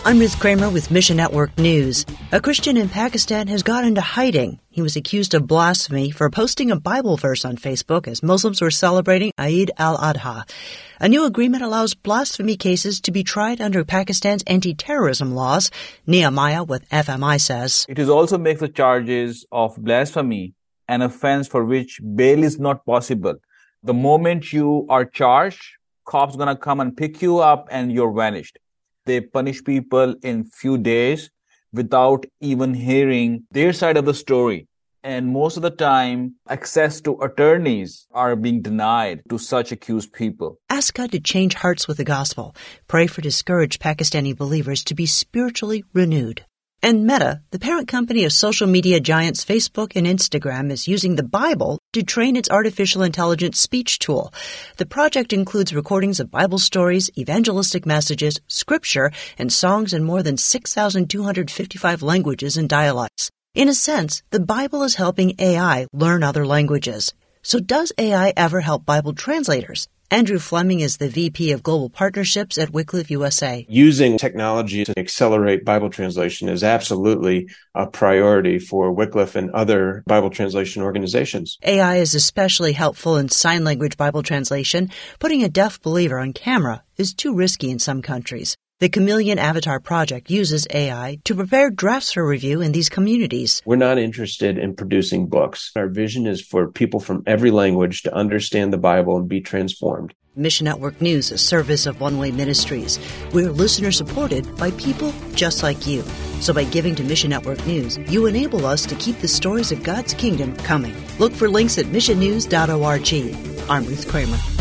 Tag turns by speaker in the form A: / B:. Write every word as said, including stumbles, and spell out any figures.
A: I'm Ruth Kramer with Mission Network News. A Christian in Pakistan has gone into hiding. He was accused of blasphemy for posting a Bible verse on Facebook as Muslims were celebrating Eid al-Adha. A new agreement allows blasphemy cases to be tried under Pakistan's anti-terrorism laws. Nehemiah with F M I says,
B: It is also makes the charges of blasphemy an offense for which bail is not possible. The moment you are charged, cops gonna come and pick you up and you're vanished. They punish people in few days without even hearing their side of the story. And most of the time, access to attorneys are being denied to such accused people.
A: Ask God to change hearts with the gospel. Pray for discouraged Pakistani believers to be spiritually renewed. And Meta, the parent company of social media giants Facebook and Instagram, is using the Bible to train its artificial intelligence speech tool. The project includes recordings of Bible stories, evangelistic messages, scripture, and songs in more than six thousand two hundred fifty-five languages and dialects. In a sense, the Bible is helping A I learn other languages. So does A I ever help Bible translators? Andrew Fleming is the V P of Global Partnerships at Wycliffe U S A.
C: Using technology to accelerate Bible translation is absolutely a priority for Wycliffe and other Bible translation organizations.
A: A I is especially helpful in sign language Bible translation. Putting a deaf believer on camera is too risky in some countries. The Chameleon Avatar Project uses A I to prepare drafts for review in these communities.
C: We're not interested in producing books. Our vision is for people from every language to understand the Bible and be transformed.
A: Mission Network News, a service of One Way Ministries. We're listener-supported by people just like you. So by giving to Mission Network News, you enable us to keep the stories of God's kingdom coming. Look for links at mission news dot org. I'm Ruth Kramer.